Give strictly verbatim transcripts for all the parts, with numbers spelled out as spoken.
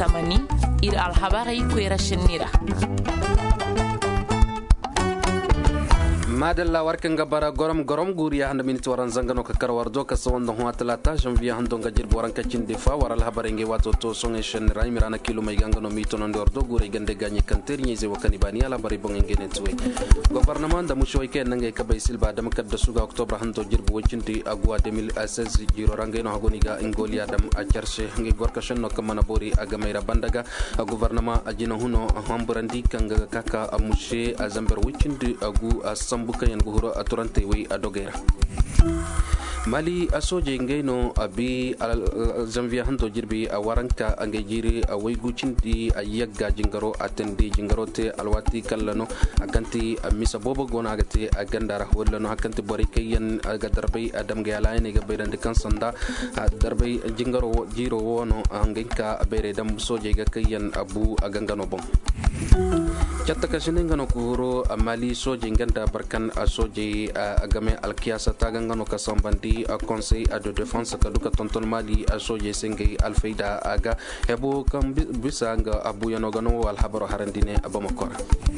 tamani ir alhabari kwera shinira. madalla warkan gabara gorom gorom guriya handa minit waran zangano ka karwardo ka sawanda huwa talata janvier hando ngajir boran ka cindefa waral habarenge wato to songe shenra imirana kilo mai gangano mito non dordo gure gande ganye kanter nyeze wakani bani ala bari bonge netwe gouvernement da mushoy ke nange ka baysil ba dam kadda suga octobre hando jirbu wacindi agwa deux mille seize jiro rangeno hagoniga ingolia dam a charshe nge gorka shenno kamana bori agameira bandaga gouvernement ajina huno hamburandi kanga kaka amushe azamber wacindi agu asambu kayan guhuro aturante wi adogera mali asoje ngeno abi janvier hando jirbi a waranka ange jiri a waygucindi a yagga jingaro atende jingarote alwati kallano akanti misa bobo gona agate a gandara hollano akanti bori kayen aga darbay adam galayne ga beyrande kansanda darbay jingaro jiro wono angenka bere dam soje ga kayen abu agangano bon chatta kashinengano kuhuro mali soje nganda barkan a soje agame alkiasa tagangano kasambandi a conseil de défense kaduka tonton mali a soje sengay alfayda aga hebo kam bisanga abu yanogano wal habaro harandine abamakora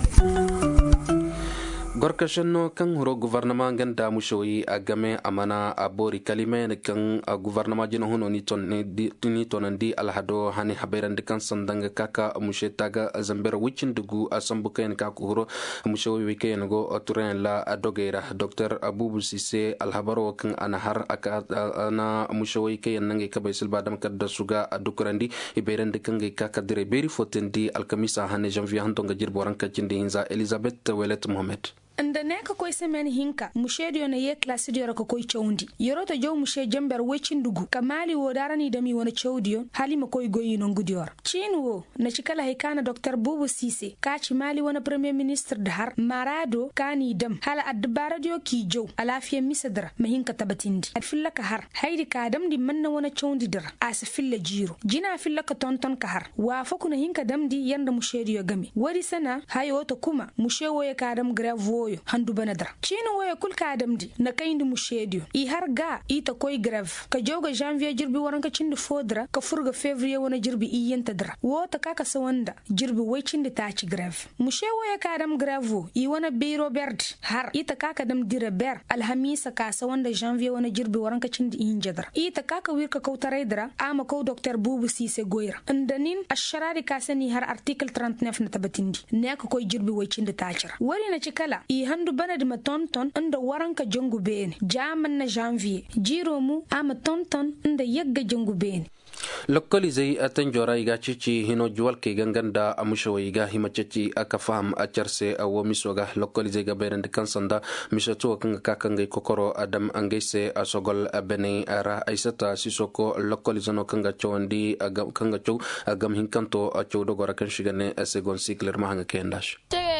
gorka shanno kan huro gouvernement ganda mushoyi agame amana abori kalime kan gouvernement jino hono ni ton ni tonandi alhado hani haberande kan sandanga kaka mushetaga zambera wicin dugu asambuken ka huro mushoyi weken go turen la adogera docteur abubul sise alhabaro kan anahar aka ana mushoyi ken nange kabaysil badam kadda suga adukurandi iberande kan kaka dire beri fotendi alkamisa hani janvier hantonga jirboranka cindi hinza elizabeth welet mohammed anda ne ka koy semen hinka mushe dio na ye classe dio ka koy chawndi yorota jow mushe jamber wecin dugu kamali wo darani dami wona chawdio halima koy goyi non gudior chinwo na cikala hekana docteur bubu sise ka ci mali wona premier ministre dahar marado kani dam hala adbara dio ki jow alafiya misadra mahinka tabatindi ad filla ka har haydi ka dam di manna wona chawndi dira as filla jiro jina filla ka tonton ka har wa fakuna hinka dam di yanda mushe dio game wari sana hayo to kuma mushe wo ya ka dam gravo handu banadra chino waya kulka adamdi na kayndi mushedio i har ga ita koy grave ka joga janvier jirbi waranka cindi fodra ka furga février wona jirbi i yenta dra wota kaka sawanda jirbi way cindi taci grave mushe waya ka adam grave i wona be robert har ita kaka dam dire ber alhamisa ka sawanda janvier wona jirbi waranka cindi i jadra ita kaka wirka kautaredra ama ko docteur bubu sise goyra andanin asharari kasani har article trente-neuf na tabatindi ne ka koy jirbi way cindi tacira wari na cikala i handu banad ma tonton inda waranka jongu bene jaman na janvier jiro mu ama tonton inda yagga jongu bene lokalizai atan jora iga cici hino juwal ke ganganda amusho iga himacici aka faham a charse a wo misoga lokalizai ga bayan kan sanda misato kan kakan gai kokoro adam angaise a sogol bene ara aisata sisoko lokalizano kan ga chawandi kan ga chaw agam hinkanto a chaw dogora kan shigane a segon sikler mahanga kendash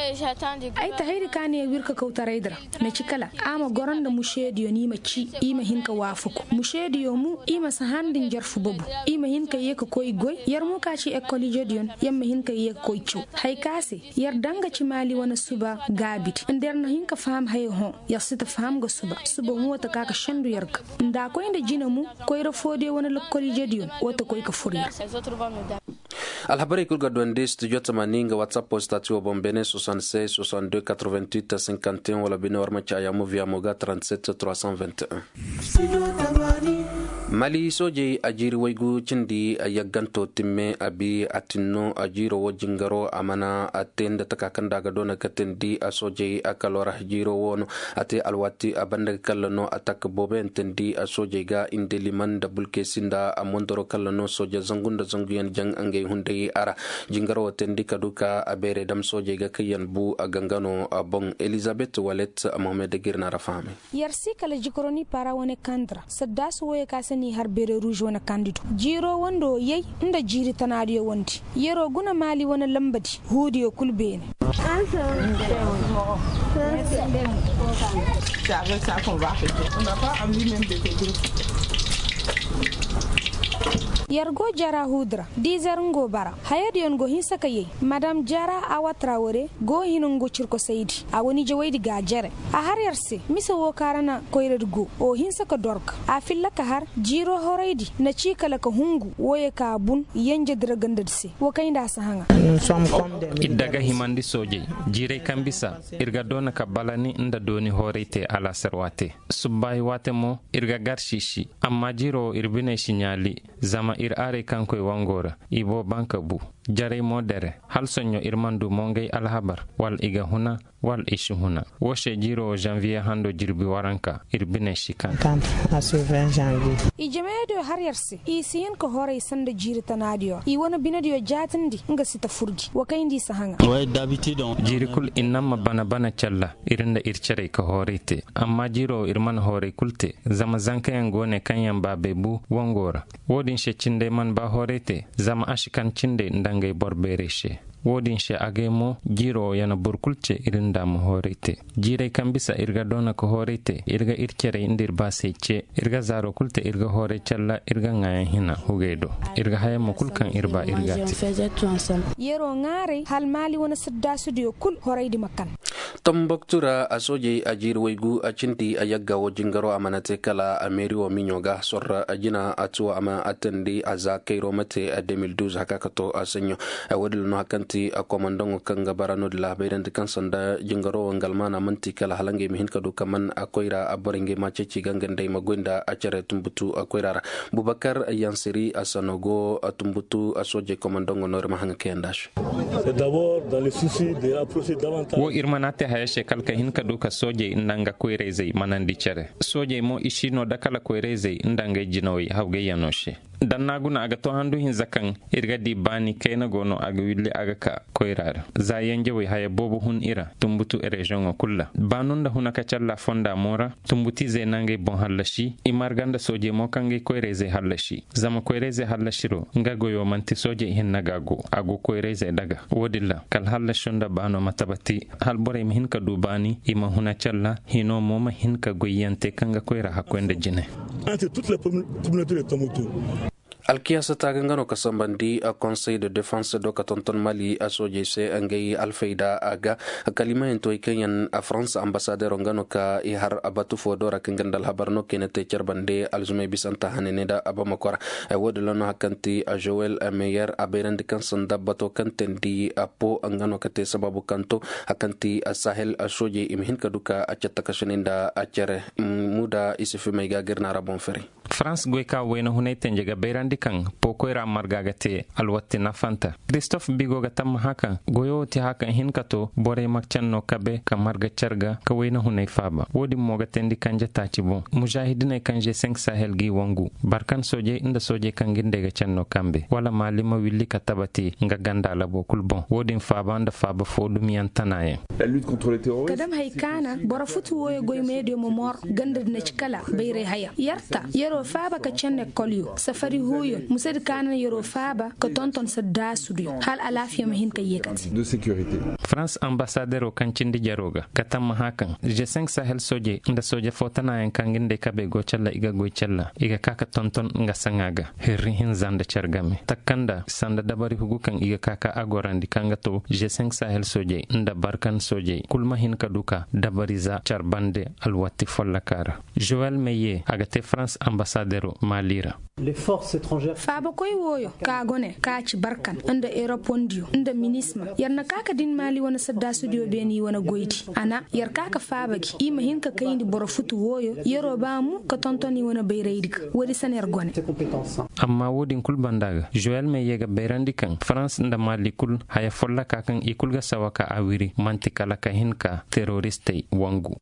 ai ta hairi kane wirka kautaraidra na cikala ama goron da mushediyo ni maci ima hinka wafuku mushediyo mu ima sahandin jarfu babu ima hinka yeka koy goy yar mu kaci ekoli jodion yamma hinka yeka koy chu hay kase yar danga ci mali wana suba gabit nder na hinka faham hay ho ya sita faham go suba suba mu wata kaka shandu yarka nda koy nda jina mu koy rafode wana lokoli jodion wata koy ka furiya alhabari kulga donde studio tamaninga whatsapp postatu bombene soixante-seize soixante-deux quatre-vingt-huit cinquante et un wala bino warma chaya mu via moga trente-sept trois cent vingt et un mali soje ajiri waygu cindi yagganto timme abi atinno ajiro wojingaro amana atenda takakanda ga dona katendi a soje akalora jiro wono ate alwati abanda kallano atak bobe entendi a soje ga indeliman double kesinda amondoro kallano soje zangunda zanguyen jang angay hunde ara jingaro tendi kaduka abere dam soje ga kayan bu agangano abong Elizabeth Walet Mohamed Girna rafame yarsi kala jikroni para wone kandra saddas woye kasani har bere rouge wona candido jiro wando yey inda jiri tanadiyo wonti yero guna mali wona lambadi hudiyo kulbene c'est avec ça qu'on va faire. On n'a pas envie même de te dire. yargo jara hudra dizar ngo bara hayad yon go hin saka ye madam jara awa traore go hinungo cirko saidi a woni jawaidi gajere a har yarse misa wo karana koyredgo o hin saka dork a filla ka har jiro horeidi na cikala ka hungu woye ka bun yanje dragandadse wo kaynda sahanga iddaga himandi soje jire kambisa irga dona ka balani nda doni horete ala serwate subbai wate mo irga garshishi amma jiro irbine shinyali zama ir are kankoy wangora ibo banka bu jare modere hal sonyo irmandu mongay alhabar wal iga huna wal ishu huna woshe jiro janvier hando jirbi waranka irbine shikan ijemedo har yarse isiyen ko hore sanda jiri tanadio i wona binadio jatindi nga sita furji wakayndi sahanga way d'habitude jiri kul inama bana bana challa irinda irchere ko horete amma jiro irman hore kulte zama zankayan gone kanyan babe bu wongora wodin shechinde man ba horete zama ashikan chinde ndangay borbereshe wodin she agemo jiro yana burkulce irin da mu horete jire kan bisa irga dona ko horete irga irkere indir basece irga zaro kulte irga hore challa irga ngaya hina hugedo irga haya mukulkan irba irgati yero ngare hal mali wona sadda studio kul horeydi makkan Tomboktura asoje ajir waygu achinti ayagga wajingaro amanate kala ameri wa minyoga sorra ajina atu ama atandi aza kairo mate a deux mille douze hakakato asenyo awadil no hakanti akomandongo kanga barano de la bayran kan sanda jingaro ngalmana manti kala halange mihin kadu kaman akoira aborenge machechi gangande magwenda achere tumbutu akoira Bubakar Yansiri asanogo atumbutu asoje komandongo norma hanga kendash c'est d'abord dans le souci de approcher davantage wo irmanate hayashe kalka hinka duka soje indanga koireze manandi chere soje mo ishino dakala koireze indanga jinowi hawge yanoshe dannaguna aga to handu hin zakan irga di bani kayna gono aga willi aga ka koirar za yenge wi haya bobu hun ira tumbutu e region kulla banunda hunaka challa fonda mora tumbuti ze nange bon halashi imarganda soje mo kange koireze halashi zama koireze halashiro ngago yo manti soje hin nagago ago koireze daga wodilla kal halashonda bano matabati halbore hin ka dubani ima huna challa hino moma hin ka goyante kanga koira hakwende jine entre toutes les communautés de Tombouctou. Alkiasa tagangano kasambandi a Conseil de Défense do Katonton Mali asoje se angay alfeida aga kalima ento Kenyan a France ambassadeur ngano ka i har abatu fodora kengandal habarno kenete cherbande alzume bisanta haneneda abamakora wodlano hakanti a Joel Meyer aberand kansan dabato kantendi apo ngano kate sababu kanto hakanti a Sahel asoje imhin kaduka a chatakashinenda a chere muda isifi maiga gerna rabon feri France goika wena hunayten jega beyrandi kan pokoira margagate alwatti nafanta Christophe Bigo gatam haka goyo ti haka hinkato bore makchanno kabe ka marga charga ka wena hunay faba wodi mogatendi kanja tachibo mujahidine kanje cinq Sahel gi wangu barkan soje inda soje kanginde ga channo kambe wala malima willi katabati nga ganda la bokul bon wodi faba nda faba fodum yantanaye la lutte contre le terrorisme kadam haykana bora futu woyo goy medio mo mor gandad na cikala bayre haya yarta yero faba ka chenne kolyo safari huyo musad kana yero faba ka tonton sadda studio hal alafiya mahin ka yekati de sécurité France ambassadeur o kancindi jaroga katam hakan G cinq Sahel soje nda soje fotana en kanginde kabe go challa iga go challa iga kaka tonton nga sangaga herri hin zanda chargame takanda sanda dabari hugu kan iga kaka agorandi kanga to G cinq Sahel soje nda barkan soje kulma hin kaduka dabariza charbande alwati follakara Joël Meyer agate France ambassadeur malira les forces étrangères faba koy woyo ka gone ka ci barkan anda aeropondio anda minisma yarna kaka din mali wana sadda studio beni wana goyti ana yar kaka faba ki ima hinka kayndi boro futu woyo yero bamu ka tontoni wana bayreydik wodi saner gone amma wodin kul bandaga Joël Meyer ga bayrandi kan France nda mali kul haya folla kakan ikul ga sawaka awiri mantikala ka hinka terroriste wangu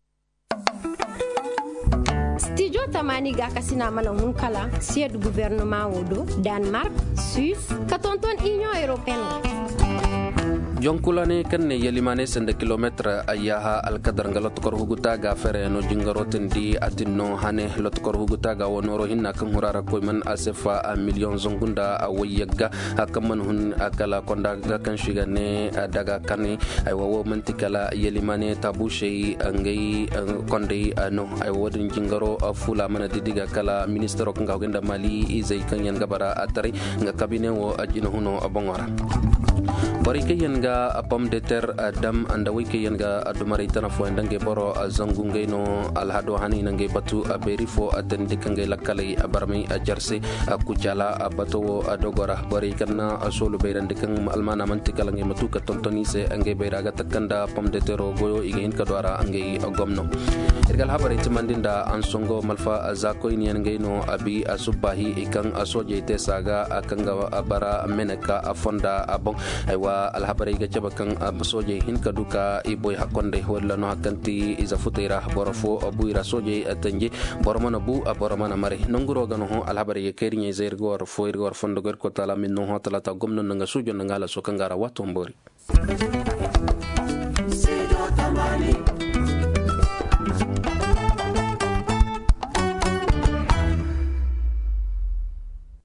Studio Tamani ga kasina mana hunkala siège du gouvernement wodo Danemark, Suisse, katonton Union européenne. jonkulane kan ne yelimane sende kilometre ayaha alkadar ngalot kor huguta ga fere no jingaroten di atinno hane lot kor huguta ga wonoro hinna kan hurara koy man asefa a million zongunda a wayaga akaman hun akala konda ga kan shiga ne daga kane ay wawo mantikala yelimane tabushe ngai konde no ay wodin jingaro fula mana didiga kala ministero kan gawgenda mali izai kan yan gabara atari nga kabine wo ajino huno abongora bari ke yanga apam de ter adam anda wike yanga adumari tana fo ndange boro zangunge no alhado hani nange batu aberi fo atende kange lakale abarmi ajarse akujala abato adogora bari kana asolo beirande kan almana mantikala nge matuka tontoni se ange beiraga takanda pam de tero goyo igen kadwara ange gomno irgal habari timandinda ansongo malfa azako inyange no abi asubahi ikan asoje te saga akanga abara meneka afonda abong aywa alhabari ga jabakan soje hin kaduka iboy hakonde wala no hakanti iza futira borofo abuira soje atanje boromana bu aboromana mare nonguro gano ho alhabari ga kerinye zair gor fo ir gor fondo gor ko tala min no hotala ta gomno nga sujo nga la so kangara watombori.